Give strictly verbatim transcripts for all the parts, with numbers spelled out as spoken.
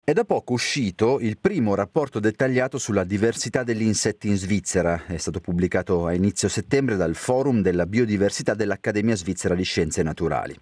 È da poco uscito il primo rapporto dettagliato sulla diversità degli insetti in Svizzera. È stato pubblicato a inizio settembre dal Forum della Biodiversità dell'Accademia Svizzera di Scienze Naturali.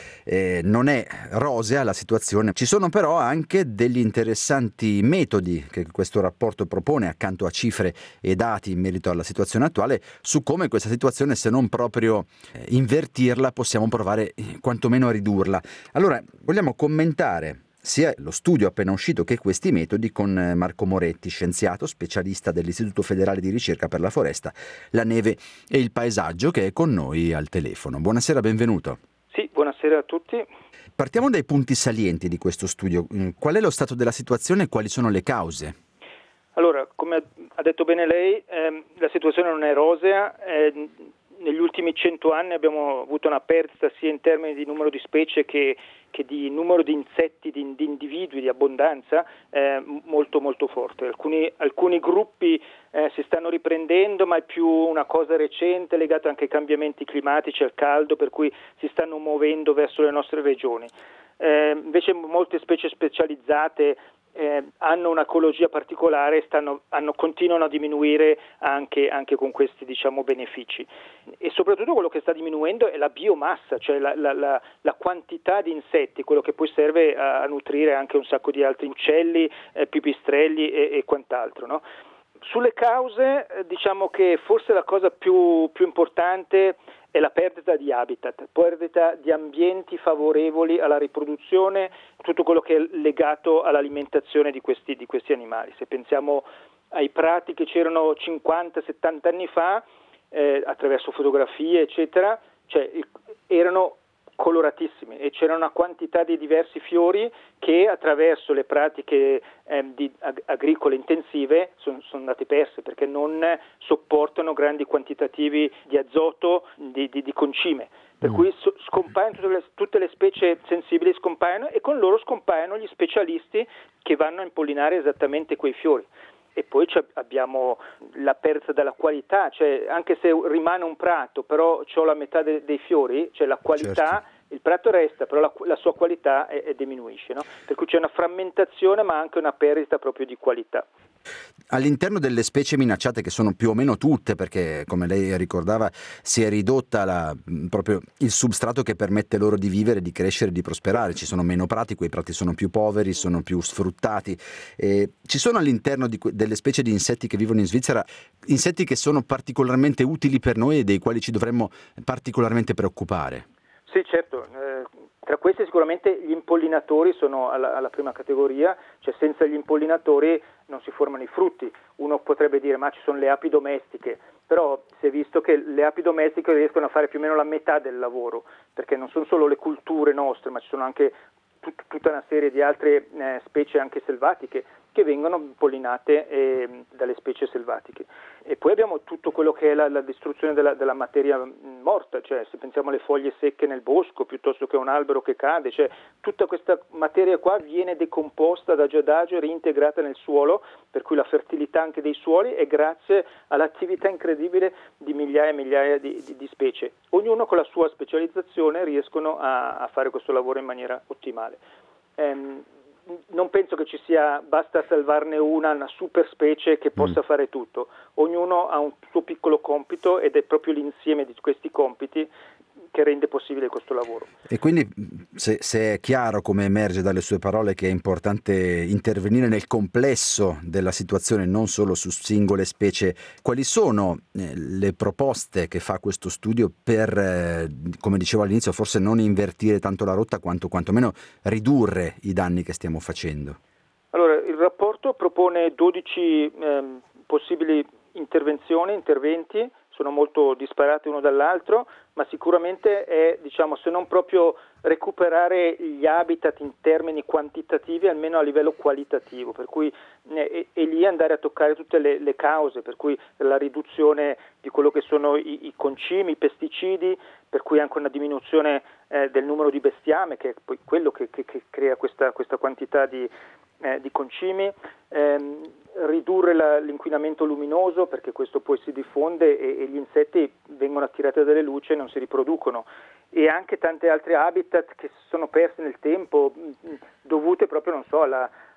Eh, non è rosea la situazione, ci sono però anche degli interessanti metodi che questo rapporto propone, accanto a cifre e dati in merito alla situazione attuale, su come questa situazione, se non proprio eh, invertirla, possiamo provare eh, quantomeno a ridurla. Allora, vogliamo commentare sia lo studio appena uscito che questi metodi con Marco Moretti, scienziato, specialista dell'Istituto Federale di Ricerca per la Foresta, la Neve e il Paesaggio, che è con noi al telefono. Buonasera, benvenuto. Sì, buonasera a tutti. Partiamo dai punti salienti di questo studio. Qual è lo stato della situazione e quali sono le cause? Allora, come ha detto bene lei, ehm, la situazione non è rosea. Eh, negli ultimi cento anni abbiamo avuto una perdita sia in termini di numero di specie che, che di numero di insetti, di, di individui, di abbondanza, eh, molto molto forte. Alcuni, alcuni gruppi eh, si stanno riprendendo, ma è più una cosa recente legata anche ai cambiamenti climatici, al caldo, per cui si stanno muovendo verso le nostre regioni. Eh, invece molte specie specializzate Eh, hanno un'ecologia particolare, stanno, hanno, continuano a diminuire anche, anche con questi diciamo benefici, e soprattutto quello che sta diminuendo è la biomassa, cioè la, la, la, la quantità di insetti, quello che poi serve a, a nutrire anche un sacco di altri uccelli, eh, pipistrelli e, e quant'altro, no? Sulle cause eh, diciamo che forse la cosa più, più importante è la perdita di habitat, perdita di ambienti favorevoli alla riproduzione, tutto quello che è legato all'alimentazione di questi, di questi animali. Se pensiamo ai prati che c'erano cinquanta settanta anni fa, eh, attraverso fotografie eccetera, cioè, erano coloratissimi e c'era una quantità di diversi fiori che attraverso le pratiche eh, di, ag- agricole intensive sono son andate perse, perché non sopportano grandi quantitativi di azoto, di, di, di concime, per mm. cui so- scompaiono tutte le, tutte le specie sensibili, scompaiono, e con loro scompaiono gli specialisti che vanno a impollinare esattamente quei fiori. E poi abbiamo la perdita della qualità, cioè anche se rimane un prato, però c'ho la metà de- dei fiori, cioè la qualità, certo. Il prato resta, però la, la sua qualità è, è diminuisce, no? Per cui c'è una frammentazione ma anche una perdita proprio di qualità. All'interno delle specie minacciate, che sono più o meno tutte, perché come lei ricordava si è ridotta la, proprio il substrato che permette loro di vivere, di crescere, di prosperare, ci sono meno prati, quei prati sono più poveri, sono più sfruttati, e ci sono all'interno di que- delle specie di insetti che vivono in Svizzera insetti che sono particolarmente utili per noi e dei quali ci dovremmo particolarmente preoccupare. Sì, certo. Eh... Tra questi sicuramente gli impollinatori sono alla, alla prima categoria, cioè senza gli impollinatori non si formano i frutti. Uno potrebbe dire ma ci sono le api domestiche, però si è visto che le api domestiche riescono a fare più o meno la metà del lavoro, perché non sono solo le culture nostre, ma ci sono anche tut, tutta una serie di altre eh, specie anche selvatiche che vengono impollinate eh, dalle specie selvatiche. E poi abbiamo tutto quello che è la, la distruzione della, della materia morta, cioè se pensiamo alle foglie secche nel bosco piuttosto che a un albero che cade, cioè tutta questa materia qua viene decomposta adagio adagio e reintegrata nel suolo, per cui la fertilità anche dei suoli è grazie all'attività incredibile di migliaia e migliaia di, di, di specie. Ognuno con la sua specializzazione riescono a, a fare questo lavoro in maniera ottimale. Ehm, Non penso che ci sia, basta salvarne una, una super specie che possa mm. fare tutto. Ognuno ha un suo piccolo compito ed è proprio l'insieme di questi compiti che rende possibile questo lavoro. E quindi se, se è chiaro, come emerge dalle sue parole, che è importante intervenire nel complesso della situazione, non solo su singole specie, quali sono eh, le proposte che fa questo studio per, eh, come dicevo all'inizio, forse non invertire tanto la rotta quanto quantomeno ridurre i danni che stiamo facendo? Allora, il rapporto propone dodici eh, possibili intervenzioni, interventi, sono molto disparati uno dall'altro, ma sicuramente è, diciamo, se non proprio recuperare gli habitat in termini quantitativi, almeno a livello qualitativo, per cui e, e lì andare a toccare tutte le, le cause, per cui la riduzione di quello che sono i, i concimi, i pesticidi, per cui anche una diminuzione eh, del numero di bestiame, che è poi quello che, che, che crea questa, questa quantità di Eh, di concimi, ehm, ridurre la, l'inquinamento luminoso, perché questo poi si diffonde e, e gli insetti vengono attirati dalle luci e non si riproducono, e anche tante altre habitat che sono perse nel tempo, mh, dovute proprio, non so, alla,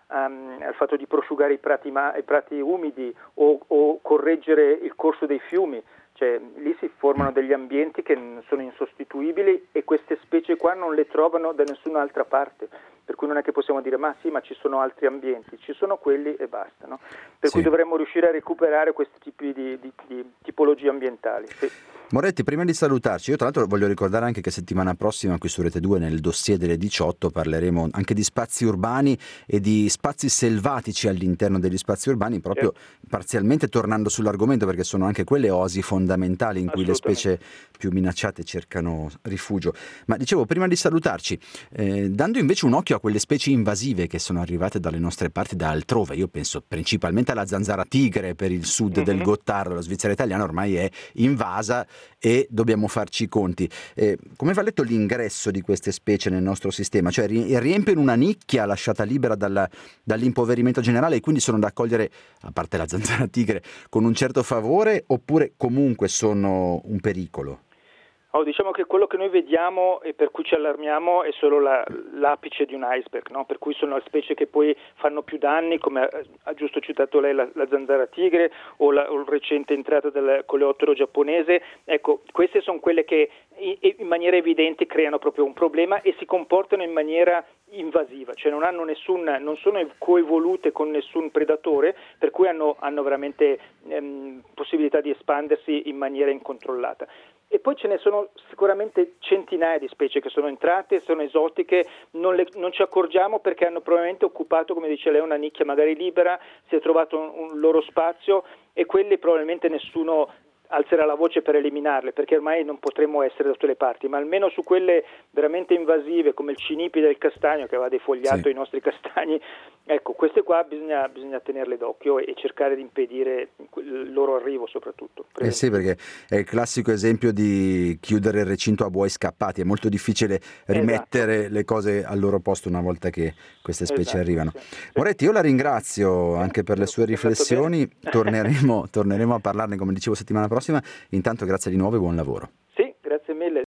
um, al fatto di prosciugare i prati, ma- i prati umidi o, o correggere il corso dei fiumi. Cioè, lì si formano degli ambienti che sono insostituibili e queste specie qua non le trovano da nessun'altra parte, per cui non è che possiamo dire ma sì, ma ci sono altri ambienti, ci sono quelli e basta, no? Per sì. cui dovremmo riuscire a recuperare questi tipi di, di, di tipologie ambientali. Sì. Moretti, prima di salutarci, io tra l'altro voglio ricordare anche che settimana prossima qui su Rete due nel dossier delle diciotto parleremo anche di spazi urbani e di spazi selvatici all'interno degli spazi urbani, proprio certo. parzialmente tornando sull'argomento, perché sono anche quelle oasi fondamentali in cui le specie più minacciate cercano rifugio. Ma dicevo, prima di salutarci, eh, dando invece un occhio a quelle specie invasive che sono arrivate dalle nostre parti da altrove, io penso principalmente alla zanzara tigre per il sud mm-hmm. del Gottardo, la Svizzera italiana ormai è invasa e dobbiamo farci i conti. Eh, come va letto l'ingresso di queste specie nel nostro sistema? Cioè riempiono una nicchia lasciata libera dalla, dall'impoverimento generale e quindi sono da accogliere, a parte la zanzara tigre, con un certo favore, oppure comunque sono un pericolo? Oh, diciamo che quello che noi vediamo e per cui ci allarmiamo è solo la, l'apice di un iceberg, no? Per cui sono le specie che poi fanno più danni, come ha, ha giusto citato lei la, la zanzara tigre o, la, o il recente entrata del coleottero giapponese. Ecco, queste sono quelle che in, in maniera evidente creano proprio un problema e si comportano in maniera invasiva, cioè non hanno nessun, non sono coevolute con nessun predatore, per cui hanno, hanno veramente ehm, possibilità di espandersi in maniera incontrollata. E poi ce ne sono sicuramente centinaia di specie che sono entrate, sono esotiche, non, le, non ci accorgiamo perché hanno probabilmente occupato, come dice lei, una nicchia magari libera, si è trovato un, un loro spazio e quelli probabilmente nessuno alzerà la voce per eliminarle, perché ormai non potremmo essere da tutte le parti, ma almeno su quelle veramente invasive come il cinipide del castagno che aveva defogliato sì. i nostri castagni, ecco, queste qua bisogna, bisogna tenerle d'occhio e cercare di impedire il loro arrivo soprattutto. Eh sì, perché è il classico esempio di chiudere il recinto a buoi scappati, è molto difficile rimettere esatto. le cose al loro posto una volta che queste specie esatto, arrivano. Sì, sì. Moretti, io la ringrazio anche per le sue riflessioni, torneremo, torneremo a parlarne come dicevo settimana prossima, intanto grazie di nuovo e buon lavoro.